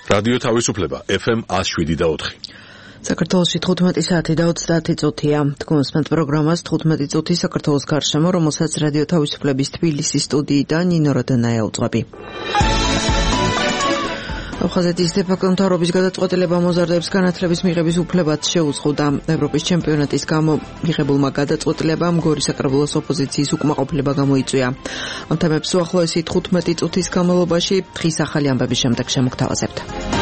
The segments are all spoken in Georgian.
რადიო თავისუფლება FM 107.4. საქართველოში 15 საათი და 30 წუთია. თქვენს პროგრამას 15 წუთი საქართველოს გარშემო, რომელსაც რადიო თავისუფლების თბილისის სტუდიიდან ნინო როდანაია უძღვები. აფხაზეთის დე-ფაქტო მთავრობის გადაწყვეტილება მოზარდებს განათლების მიღების უფლებაც შეუზღუდა. ევროპის ჩემპიონატის გამო მიღებულმა გადაწყვეტილებამ გორის საკრებულოს ოპოზიციის უკმაყოფილება გამოიწვია. ამ თემებს უახლოესი 15 წუთის განმავლობაში დღის ახალი ამბების შემდეგ შემოგთავაზებთ.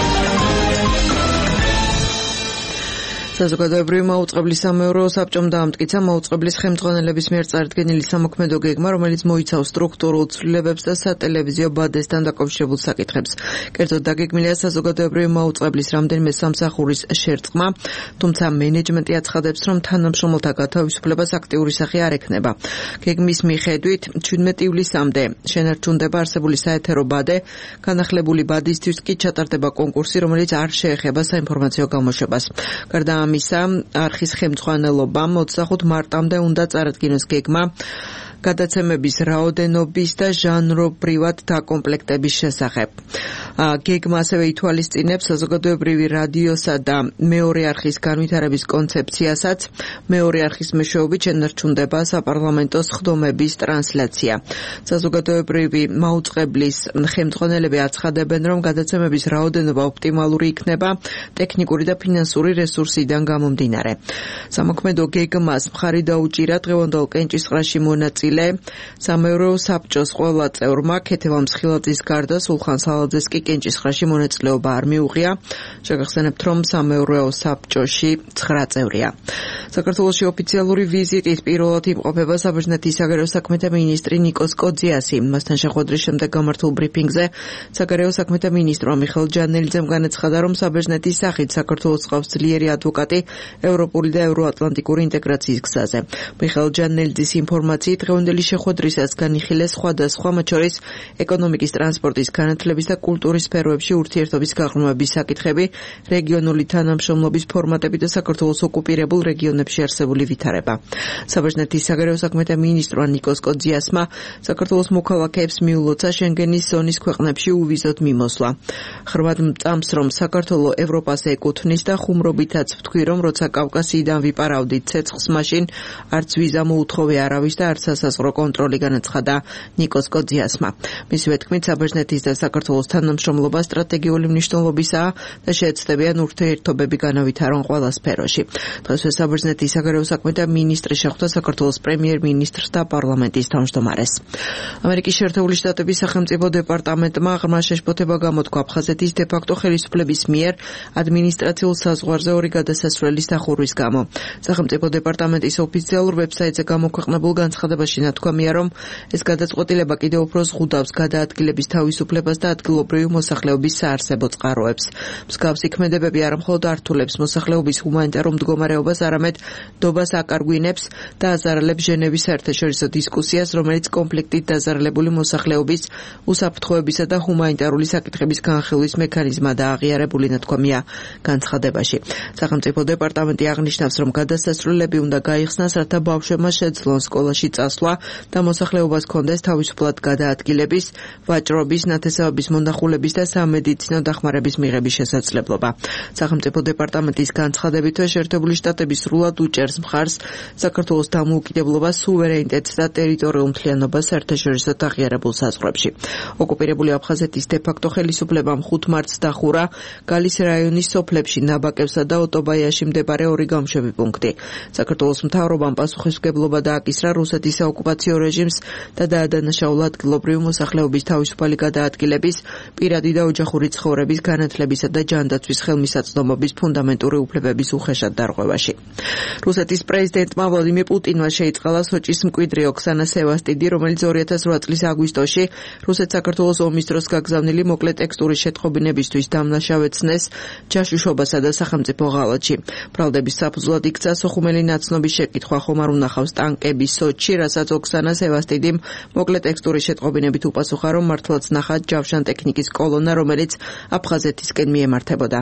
საზოგადოებრივი მაუწყებლის სამეურვეო საბჭომ დაამტკიცა მაუწყებლის ხელმძღვანელების მიერ წარდგენილი სამოქმედო გეგმა, რომელიც მოიცავს სტრუქტურულ ცვლილებებს და სატელევიზიო ბადესთან დაკავშირებულ საკითხებს. კერძოდ დაგეგმილია საზოგადოებრივი მაუწყებლის რამდენიმე სამსახურის შერწყმა, თუმცა მენეჯმენტი აცხადებს, რომ თანამშრომელთა გათავისუფლებას აქტიური სახე არ ექნება. გეგმის მიხედვით 17 ივლისამდე შენარჩუნდება არსებული საეთერო ბადე, განახლებული ბადისთვის კი ჩატარდება კონკურსი, რომელიც არ შეეხება საინფორმაციო გამოშვებას. გარდა ამისა, არხის ხელმძღვანელობამ 25 მარტამდე უნდა წარადგინოს გეგმა გადაცემების რაოდენობის და ჟანრობრივად დაკომპლექტების შესახებ. გეგმა ასევე ითვალისწინებს საზოგადოებრივი რადიოსა და მეორე არხის განვითარების კონცეფციასაც. მეორე არხის მეშვეობით შენარჩუნდება საპარლამენტო სხდომების ტრანსლაცია. საზოგადოებრივი მაუწყებლის ხელმძღვანელები აცხადებენ, რომ გადაცემების რაოდენობა ოპტიმალური იქნება ტექნიკური და ფინანსური რესურსიდან გამომდინარე. სამოქმედო გეგმას მხარი დაუჭირა დღევანდელ კენჭისყრაში მონაწილე სამეურვეო საბჭოს ყველა წევრმა. ქეთევან მსხილაძის გარდა სულხან სალაძეს კი კენჭისყრაში მონაწილეობა არ მიუღია. შეგახსენებთ, რომ სამეურვეო საბჭოში 9 წევრია. საქართველოში ოფიციალური ვიზიტით პირველად იმყოფება საბერძნეთის საგარეო საქმეთა მინისტრი ნიკოს კოძიასი. მასთან შეხვედრის შემდეგ გამართულ ბრიფინგზე საგარეო საქმეთა მინისტრმა მიხეილ ჯანელიძემ განაცხადა, რომ საბერძნეთის სახით საქართველოს ყავს ძლიერი ადვოკატი ევროპული და ევროატლანტიკური ინტეგრაციის გზაზე. მიხეილ ჯანელიძის ინფორმაციით დღევანდელი შეხვედრისას განიხილეს სხვადასხვა, მათ შორის ეკონომიკის, ტრანსპორტის, განათლების და კულტურის სფეროებში ურთიერთობის გაღრმავების საკითხები, რეგიონული თანამშრომლობის ფორმატები და საქართველოს ოკუპირებულ რეგიონებში არსებული ვითარება. საბერძნეთის საგარეო საქმეთა მინისტრმა ნიკოს კოძიასმა საქართველოს მოქალაქეებს მიულოცა შენგენის ზონის ქვეყნებში უვიზოდ მიმოსვლა. ხრმად მწამს, რომ საქართველო ევროპას ეკუთვნის და ხუმრობითაც ვთქვი, რომ როცა კავკასიიდან ვიპარავდით ცეცხლს, მაშინ არც ვიზა მოუთხოვე არავის და არც სასაზღვრო კონტროლი, განაცხადა ნიკოს კოძიასმა. მისივე თქმით, საბერძნეთის და საქართველოს თანამშრომლობა სტრატეგიული მნიშვნელობისაა და შეეცდებიან ურთიერთობები განავითარონ ყველა სფეროში. დღესვე საბერძნეთის საგარეო საქმეთა მინისტრი შეხვდა საქართველოს პრემიერ-მინისტრს და პარლამენტის თავმჯდომარეს. ამერიკის შეერთებული შტატების სახელმწიფო დეპარტამენტმა ღრმა შეშფოთება გამოთქვა აფხაზეთის დე-ფაქტო ხელისუფლების მიერ ადმინისტრაციულ საზღვარზე ორი გადასასვლელის დახურვის გამო. სახელმწიფო დეპარტამენტის ოფიციალურ ვებსაიტზე გამოქვეყნებულ განცხადებაში ნათქვამია, რომ ეს გადაწყვეტილება კიდევ უფრო ზღუდავს გადაადგილების თავისუფლებას და ადგილობრივი მოსახლეობის საარსებო წყაროებს. მსგავსი ქმედებები არამხოლოდ ართულებს მოსახლეობის ჰუმანიტარულ მდგომარეობას, არამედ დობას აკარგვინებს და აზარალებს ჟენევის საერთაშორისო დისკუსიას, რომელიც კონფლიქტით დაზარალებული მოსახლეობის უსაფრთხოებისა და ჰუმანიტარული საკითხების განხილვის მექანიზმა და აღიარებული, ნათქვამია განცხადებაში. სახელმწიფო დეპარტამენტი აღნიშნავს, რომ გადასასვლელები უნდა გაიხსნას, რათა ბავშვებმა შეძლონ სკოლაში წასვლა და მოსახლეობას ჰქონდეს თავისუფლად გადაადგილების, ვაჭრობის, ნათესავების მონახულების და სამედიცინო დახმარების მიღების შესაძლებლობა. სახელმწიფო დეპარტამენტის განცხადებითვე შეერთებული შტატები სრულად უჭერს მხარს საქართველოს დამოუკიდებლობას, სუვერენიტეტს და ტერიტორიულ მთლიანობას საერთაშორისოდ აღიარებულ საზღვრებში. ოკუპირებული აფხაზეთის დე-ფაქტო ხელისუფლებამ 5 მარტს დახურა გალის რაიონის სოფლებში ნაბაკებსა და ოტობაიაში მდებარე ორი გამშვები პუნქტი. საქართველოს მთავრობამ პასუხისმგებლობა დააკისრა რუსეთის საოკუპაციო რეჟიმს და დაადანაშაულა ადგილობრივი მოსახლეობის თავისუფალი გადაადგილების, პირადი და ოჯახური ცხოვრების, განათლებისა და ჯანდაცვის ხელმისაწვდომობის ფუნდამენტური უფლებების უხეშად დარღვევაში. რუსეთის პრეზიდენტმა ვლადიმირ პუტინმა შეიწყალა სოჭის მკვიდრი ოქსანა სევასტიდი, რომელიც 2008 წლის აგვისტოში რუსეთ-საქართველოს ომის დროს გაგზავნილი მოკლე ტექსტურის შეტყობინებისთვის დამნაშავეცნეს ჯაშუშობასა და სახელმწიფო ღალატში. ბრალდების საფუძვლად იქცა სოხუმელი ნაცნობის შეკითხვა, ხომ არ უნახავს ტანკები სოჭში, რასაც ოქსანა სევასტიდიმ მოკლე ტექსტურის შეტყობინებით უპასუხა, რომ მართლაც ნახат ჯავშან ტექნიკის კოლონა, რომელიც აფხაზეთისკენ მიემართებოდა.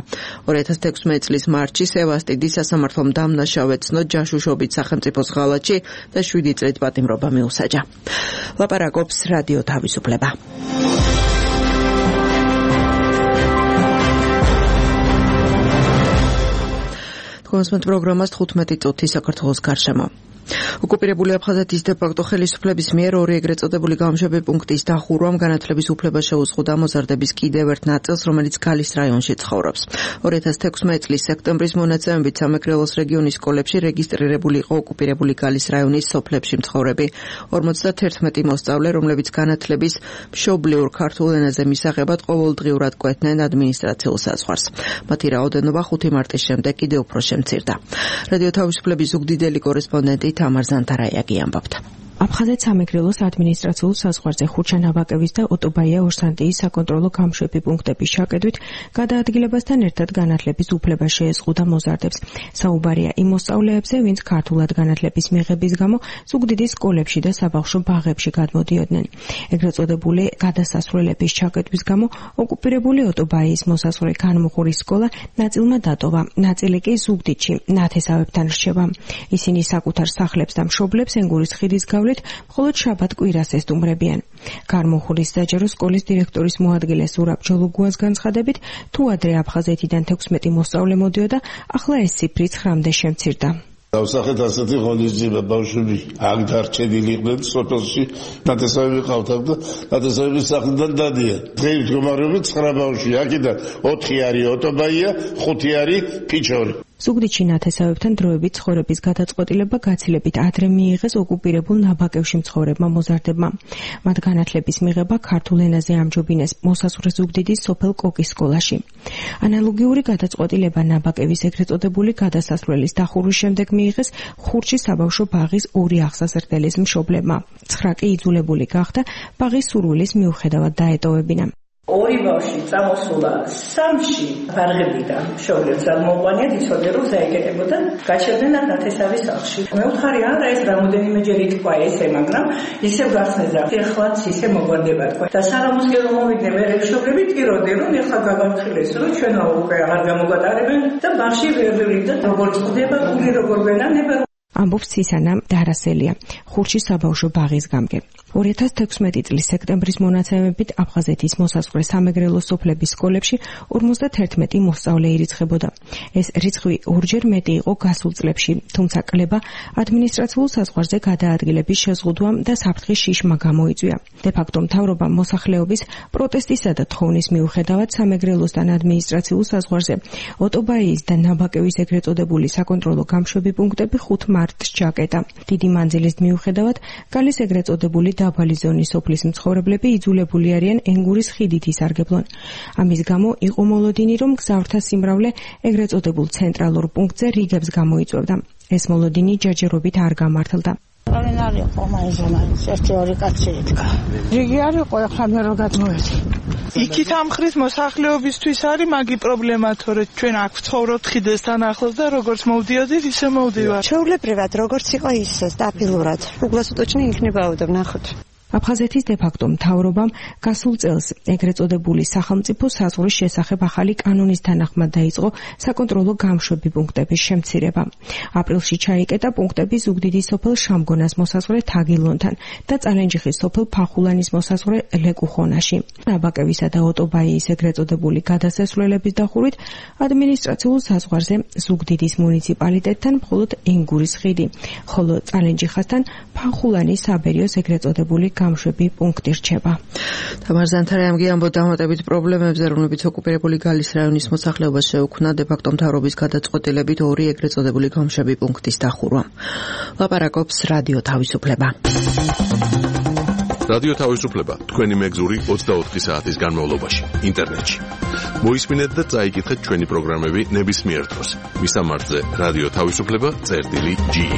2016 წლის მარტში სევასტიდი სასამართლომ დამნაშავეცნო ჯაშუშობით სახელმწიფოს ღალატში და 7 წლით პატიმრობა მიუსაჯა. ლაპარაკობს რადიო თავისუფლება. თქვენს პროგრამას 15 წუთი საქართველოს გარშემო. ოკუპირებული აფხაზეთის დე-ფაქტო ხელისუფლების მიერ ორი ეგრეთ წოდებული გამშვები პუნქტის დახურვამ განათლების უფლება შეუზღუდა მოზარდების კიდევ ერთ ნაწილს, რომელიც გალის რაიონში ცხოვრობს. 2016 წლის სექტემბრის მონაცემებით სამეგრელოს რეგიონის სკოლებში რეგისტრირებული იყო ოკუპირებული გალის რაიონის სოფლებში მცხოვრები 51 მოსწავლე, რომლებიც განათლების მშობლიურ ქართულ ენაზე მისაღებად ყოველდღიურად კვეთდნენ ადმინისტრაციულ საზღვარს. მათი რაოდენობა 5 მარტის შემდეგ კიდევ უფრო შემცირდა. რადიო თავისუფლების ზუგდიდელი კორესპონდენტი თამარ ზანთარაიაგი ამბობდა. აფხაზეთ სამეგრელოს ადმინისტრაციულ საზღვარზე ხურჩანაბაკევის და ოტობაია ორსანტიის საკონტროლო გამშვები პუნქტების შაკედვით გადაადგილებასთან ერთად განათლების უფლება შეეზღუდა მოზარდებს. საუბარია იმ მოსწავლეებზე, ვინც ქართულად განათლების მიღების გამო ზუგდიდის სკოლებში და საბავშვო ბაღებში გადმოდიოდნენ. ეგრეთ წოდებული გადასასვლელების შაკედვის გამო ოკუპირებული ოტობაიის მოსასვლელი განმუხურის სკოლა ნაწილმა დატოვა, ნაწილი კი ზუგდიდში ნათესავებთან რჩება. ისინი საკუთარ სახლებს და მშობლებს ენგურის ხიდის მხოლოდ შაბათ კვირას ესტუმრებიან. გარმუხურის საჯარო სკოლის დირექტორის მოადგილე სურაბ ჯოლუგუას განცხადებით, თუ ადრე აფხაზეთიდან 16 მოსწავლე მოდიოდა, ახლა ეს ციფრი 9-მდე შემცირდა. დავსახეთ ასეთი ღონისძიება ბავშვები აქ დარჩენილი იყვნენ სოფელში ნათესავები ყავდათ და ნათესავების სახლიდან დადიან. დღეის მდგომარეობით 9 ბავშვი აქედან 4 არის ოტობაია, 5 არის ფიჩორი. ზუგდიდში ნათესავებთან დროებით ცხოვრების გადაწყვეტილება გაცილებით ადრე მიიღეს ოკუპირებულ ნაბაკევში მცხოვრებმა მოზარდებმა. მათ განათლების მიღება ქართულ ენაზე ამჯობინეს მოსასვლელ ზუგდიდის სოფელ კოკის სკოლაში. ანალოგიური გადაწყვეტილება ნაბაკევის ეგრეთ წოდებული გადასასვლელის დახურვის შემდეგ მიიღეს ხურჩის საბავშვო ბაღის 2 აღსაზრდელის მშობლებმა. 9 კი იძულებული გახდა ბაღის სურვილის მიუხედავად დაეტოვებინა. ორი ბავშვი წამოსულა სამში ბარღებიდან მშობლებს მოყვანიათ, იცოდნენ რომ ზაიგებოდა, გაჩერდნენ ნათესავის სახლში. მე ვხარი არა ეს რამოდენიმეჯერ იტყვა ესე, მაგრამ ისევ გახსნეს და ეხლაც ისე მოგვარდება თქვა. და სანამოსკენ რომ მოვიდნენ მე მშობლები ტიროდნენ რომ ეხლა გაგამხილეს რომ ჩვენო უკვე აღარ გამოგვატარებენ და ბავშვი ვერ ვიდა როგორ წდება, გული როგორ ვენანება. ამბობს ცისანა დარასელია, ხურჩის საბავშვო ბაღის გამგე. 2016 წლის სექტემბრის მონაცემებით აფხაზეთის მოსასვლელ სამეგრელოს სოფლების სკოლებში 51 მოსწავლე ირიცხებოდა. ეს რიცხვი ორჯერ მეტი იყო გასულ წლებში, თუმცა კლება ადმინისტრაციულ საზღვარზე გადაადგილების შეზღუდვამ და საფრთხის შიშმა გამოიწვია. დე-ფაქტო მთავრობამ მოსახლეობის პროტესტისა და თხოვნის მიუხედავად სამეგრელოსთან ადმინისტრაციულ საზღვარზე ოტობაიის და ნაბაკევის ეგრეთ წოდებული საკონტროლო გამშვები პუნქტები 5 მარტს ჩაკეტა. დიდი მანძილის მიუხედავად გალის ეგრეთ წოდებული დაბალი ზონის სოფლის მცხოვრებლები იძულებული არიან ენგურის ხიდით ისარგებლონ. ამის გამო იყო მოლოდინი, რომ გზავრთა სიმრავლე ეგრეთ წოდებულ ცენტრალურ პუნქტზე რიგებს გამოიწვევდა. ეს მოლოდინი ჯერჯერობით არ გამართლდა. არ არისო მაიზომარის ერთი-ორი კაცი იდგა. რიგი არ იყო, ახლა მე რო გადმოვედი. იქით ამხრის მოსახლეობისთვის არის მაგი პრობლემა, თორე ჩვენ აქ ვცხოვრობთ ხიდესთან ახლოს და როგორც მოვდიოდით, ისე მოვდივარ. ჩვეულებრივად როგორც იყო ისე სტაბილურად. უგლას უტოჩნი იქნებაოდა ნახოთ. აფხაზეთის დე-ფაქტო მთავრობამ გასულ წელს ეგრეთ წოდებული სახელმწიფო საზღვრის შესახებ ახალი კანონის თანახმად დაიწყო საკონტროლო გამშვები პუნქტების შემცირება. აპრილში ჩაიკეტა პუნქტები ზუგდიდის სოფელ შამგონას მოსასვლელ თაგილონთან და წალენჯიხის სოფელ ფახულანის მოსასვლელ ლეკუხონაში. ნაბაკევისა და ოტობაიის ეგრეთ წოდებული გადასასვლელების დახურვით ადმინისტრაციულ საზღვარზე ზუგდიდის მუნიციპალიტეტთან მხოლოდ ენგურის ხიდი, ხოლო წალენჯიხასთან ფახულანის საბერიოს ეგრეთ წოდებული გამშვები პუნქტი რჩება. თამარ ზანთარაიაგი ამბობდა დამატებით პრობლემებზე, რომლებიც ოკუპირებული გალის რაიონის მოსახლეობას შეუქმნა დე-ფაქტო მთავრობის გადაწყვეტილებით 2 ეგრეთ წოდებული გამშვები პუნქტის დახურვა. ლაპარაკობს რადიო თავისუფლება. რადიო თავისუფლება თქვენი მეგზური 24 საათის განმავლობაში ინტერნეტში. მოისმინეთ და წაიკითხეთ ჩვენი პროგრამები ნებისმიერ დროს. მისამართზე რადიო თავისუფლება.ge.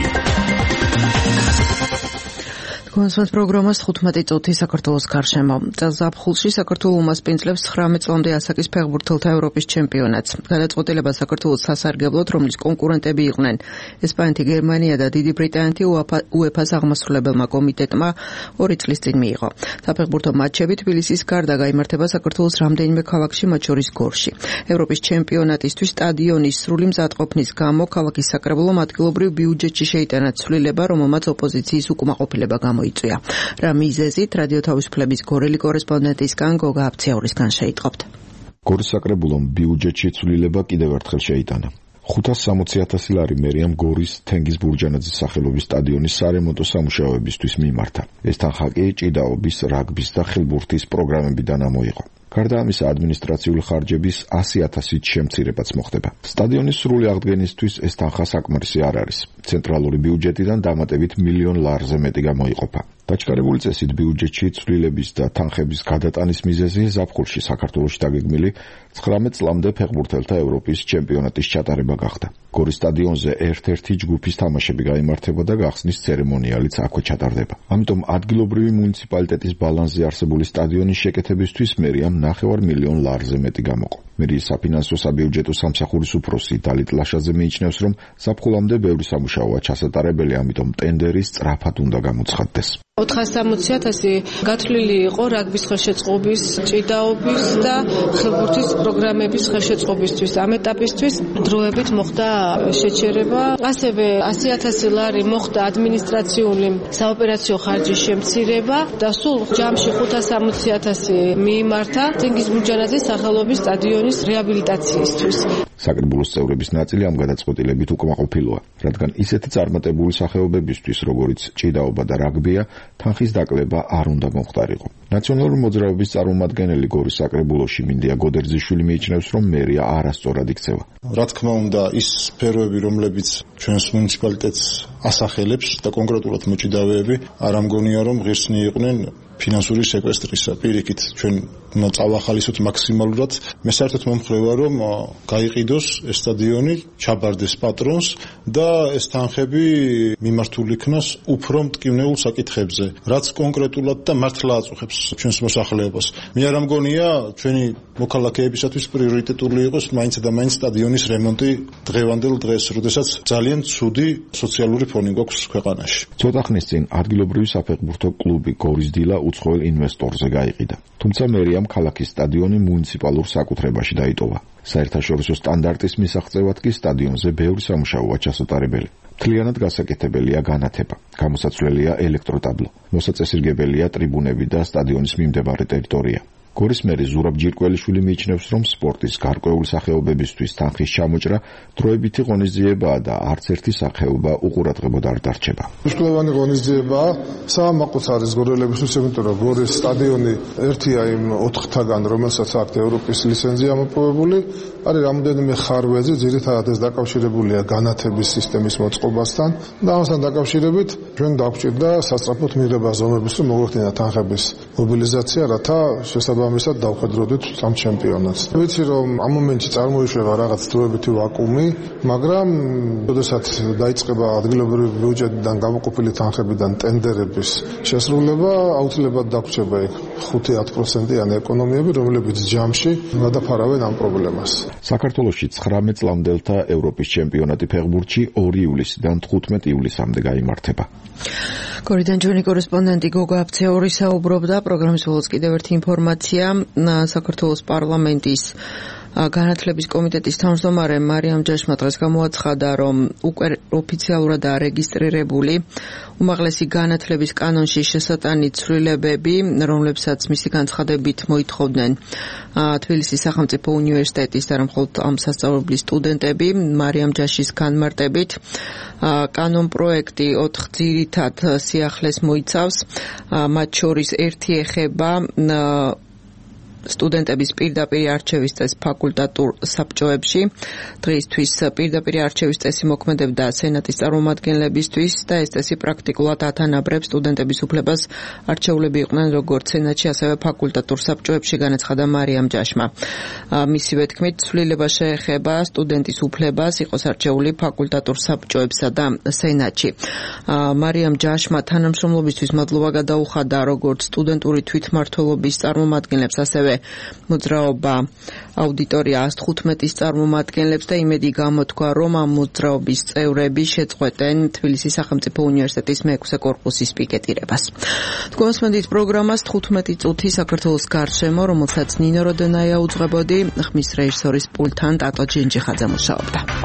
კონსულტ პროგრამას 15 წუთი საქართველოს გარშემო. ზაფხულში საქართველოს მასპინძლებს 19 წლამდე ასაკის ფეხბურთელთა ევროპის ჩემპიონატს. გადაწყვეტილება საქართველოს სასარგებლოდ, რომლის კონკურენტები იყვნენ ესპანეთი, გერმანია და დიდი ბრიტანეთი UEFA-ს აღმასრულებელმა კომიტეტმა 2 წლის წინ მიიღო. საფეხბურთო მატჩები თბილისის გარდა გაიმართება საქართველოს რამდენიმე ქალაქში, მათ შორის გორში. ევროპის ჩემპიონატისთვის სტადიონის სრული მზადყოფნის გამო ქალაქის საკრებულომ ადგილობრივ ბიუჯეტში შეიტანა ცვლილება, რომელმაც ოპოზიციის უკმაყოფილება გამოიწვია. რა მიზეზით რადიო თავისუფლების გორელი კორესპონდენტისგან გოგა აფციაურისგან შეიტყობთ. გორის საკრებულომ ბიუჯეტში ცვლილება კიდევ ერთხელ შეიტანა. 560,000 ლარი მერიამ გორის თენგიზ ბურჯანაძის სახელობის სტადიონის სარემონტო სამუშაოებისთვის მიმართა. ეს თანხა კი ჭიდაობის, რაგბის და ხილბურთის პროგრამებიდან ამოიღო. გარდა ამისა, ადმინისტრაციული ხარჯების 100,000-ით შემცირებაც მოხდება. სტადიონის სრული აღდგენისთვის ეს თანხა საკმარისი არ არის. ცენტრალური ბიუჯეტიდან დამატებით $1,000,000 ლარზე მეტი გამოიყოფა. დაჩქარებული წესით ბიუჯეტში ცვლილების და თანხების გადატანის მიზეზი ზაფხულში საქართველოში დაგეგმილი 19 წლამდე ფეხბურთელთა ევროპის ჩემპიონატის ჩატარება გახდა. გორის სტადიონზე ერთ-ერთი ჯგუფის თამაშები გაიმართებოდა, გახსნის ცერემონიალიც აქვე ჩატარდება. ამიტომ ადგილობრივი მუნიციპალიტეტის ბალანსზე არსებული სტადიონის შეკეთებისთვის მერიამ $900,000 ლარზე მეტი გამოყო. მერიის საფინანსო საბიუჯეტო სამსახურის უფროსი დალით ლაშაძე მიიჩნევს, რომ ზაფხულამდე ბევრი სამუშაოა ჩასატარებელი, ამიტომ ტენდერი სწრაფად უნდა გამოცხადდეს. 460,000 გათვლილი იყო რაგბის ხელშეწყობის, ჭიდაობის და ხილბურთის პროგრამების ხელშეწყობისთვის. ამ ეტაპისთვის დროებით მოხდა შეჩერება. ასევე 100,000 ლარი მოხდა ადმინისტრაციული საოპერაციო ხარჯის შემცირება და სულ ჯამში 560,000 მიიმართა თენგიზ ბურჯანაძის სახელობის სტადიონის რეაბილიტაციისთვის. საკრებულოს წევრების ნაწილი ამ გადაწყვეტილებით უკმაყოფილოა, რადგან ისეთი წარმატებული სახეობებისთვის, როგორიც ჭიდაობა და რაგბია, თანხის დაკლება არ უნდა მომხდარიყო. ნაციონალური მოძრაობის წარმომადგენელი გორის საკრებულოში მინდია გოდერძიშვილი მიიჩნევს, რომ მერია არასწორად იქცევა. რა თქმა უნდა, ის სფეროები, რომლებიც ჩვენს მუნიციპალიტეტს ასახელებს და კონკრეტულად მოჭიდავეები, არ ამგონია, რომ ღირსნი იყვნენ ფინანსური სეკვესტრისა. პირიქით, ჩვენ უნდა წავახალისოთ მაქსიმალურად. მე საერთოდ მომხრევა, რომ გაიყიდოს ეს სტადიონი, ჩაბარდეს პატრონს და ეს თანხები მიმართული იქნას უფრო მტკივნეულ საკითხებზე, რაც კონკრეტულად და მართლა აწუხებს ჩვენს მოსახლეობას. მე არ ამგონია, ჩვენი მოქალაქეებისათვის პრიორიტეტული იყოს მაინც და მაინც სტადიონის რემონტი დღევანდელ დღეს, როდესაც ძალიან ცუდი სოციალური ფონი გვაქვს ქვეყანაში. ცოტა ხნის წინ ადგილობრივი საფეხბურთო კლუბი გორის დილა უცხოელ ინვესტორზე გაიყიდა. თუმცა მერიამ ქალაქის სტადიონი მუნიციპალურ საკუთრებაში დაიტოვა. საერთაშორისო სტანდარტის მისაღწევად კი სტადიონზე ბევრი სამუშაოა ჩასატარებელი. მთლიანად გასაკეთებელია განათება, გამოსაცვლელია ელექტროტაბლო, მოსაწესრიგებელია ტრიბუნები და სტადიონის მიმდებარე ტერიტორია. გორის მერი ზურაბ ჯირკველიშვილი მიიჩნევს, რომ სპორტის გარკვეული სახეობებისთვის თანხის ჩამოჭრა დროებითი ღონისძიებაა და არც ერთი სახეობა უყურადღებოდ არ დარჩება. მნიშვნელოვანი ღონისძიებაა საამაყოც არის გორელებისთვის, იმიტომ რომ გორის სტადიონი ერთია იმ 4-თაგან, რომელსაც აქვს ევროპის ლიცენზია მოპოვებული, არის რამოდენიმე ხარვეზი, ძირითადად ეს დაკავშირებულია განათების სისტემის მოწყობასთან და ამასთან დაკავშირებით ჩვენ დაგვჭირდა სასწრაფოდ მიღება ზომების, რომ მოგვექნება თანხების მობილიზაცია, რათა შესაბამისად დავხედროდეთ ამ ჩემპიონატს. ვიცი, რომ ამ მომენტში წარმოიშვება რაღაც დროებითი ვაკუუმი, მაგრამ როდესაც დაიწყება ადგილობრივი ბიუჯეტიდან გამოყოფილი თანხებიდან ტენდერების შესრულება, აუცილებლად დაგვრჩება იქ 5-10%-იანი ეკონომიები, რომლებიც ჯამში გადაფარავენ ამ პრობლემას. საქართველოში 19 წლამდელთა ევროპის ჩემპიონატი ფეხბურთში 2 ივლისიდან 15 ივლისამდე გაიმართება. გორიდან ჩვენი კორესპონდენტი გოგა აფცეური საუბრობდა. პროგრამის ბოლოს კიდევ ერთი ინფორმაცია. საქართველოს პარლამენტის განათლების კომიტეტის თავმჯდომარე მარიამ ჯაშმა დღეს გამოაცხადა, რომ უკვე ოფიციალურად არეგისტრირებული უმაღლესი განათლების კანონში შესატანი ცვლილებები, რომლებსაც მისი განცხადებით მოითხოვდნენ თბილისის სახელმწიფო უნივერსიტეტის და მხოლოდ ამ სასწავლებლის სტუდენტები, მარიამ ჯაშის განმარტებით კანონ პროექტი 4 ძირითად სიახლეს მოიცავს, მათ შორის ერთი ეხება სტუდენტების პირდაპირ არჩევის წესს ფაკულტატურ საბჭოებში. დღეისთვის პირდაპირ არჩევის წესი მოქმედებდა სენატის წარმომადგენლებისთვის და ეს წესი პრაქტიკულად ათანაბრებს სტუდენტების უფლებას არჩეულები იყვნენ როგორც სენატში, ასევე ფაკულტატურ საბჭოებში, განაცხადა მარიამ ჯაშმა. მისივე თქმით, ცვლილება შეეხება სტუდენტის უფლებას იყოს არჩეული ფაკულტატურ საბჭოებსა და სენატში. მარიამ ჯაშმა თანამშრომლობისთვის მადლობა გადაუხადა როგორც სტუდენტური თვითმმართველობის წარმომადგენლებს, ასევე მოძრაობა აუდიტორია 115-ის წარმომადგენლებს და იმედი გამოთქვა, რომ ამ მოძრაობის წევრები შეწყვეტენ თბილისის სახელმწიფო უნივერსიტეტის მე-6 კორპუსის პიკეტირებას. თქვენსმენდით პროგრამას 15 წუთი საქართველოს გარშემო, რომელსაც ნინო როდენაია უძღვებოდი, ხმის რეჟისორის პულტთან ტატო ჯინჯიხაძე მუშაობდა.